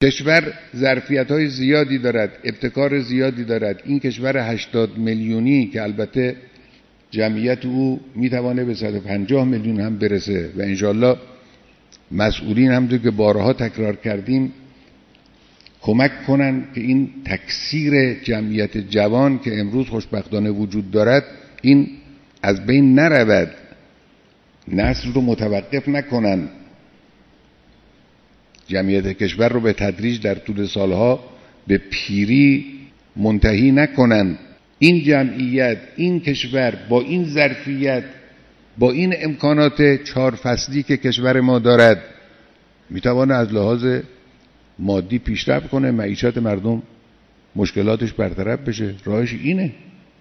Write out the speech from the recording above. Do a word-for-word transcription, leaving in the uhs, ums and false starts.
کشور ظرفیت‌های زیادی دارد، ابتکار زیادی دارد. این کشور هشتاد میلیونی که البته جمعیت او میتوانه به صد و پنجاه میلیون هم برسه و انشالله مسئولین همونطور که بارها تکرار کردیم کمک کنن که این تکثیر جمعیت جوان که امروز خوشبختانه وجود دارد این از بین نرود، نسل رو متوقف نکنن، جمعیت کشور رو به تدریج در طول سالها به پیری منتهی نکنن. این جمعیت، این کشور با این ظرفیت، با این امکانات چهار فصلی که کشور ما دارد میتواند از لحاظ مادی پیشرفت کنه، معیشت مردم مشکلاتش برطرف بشه. راهش اینه.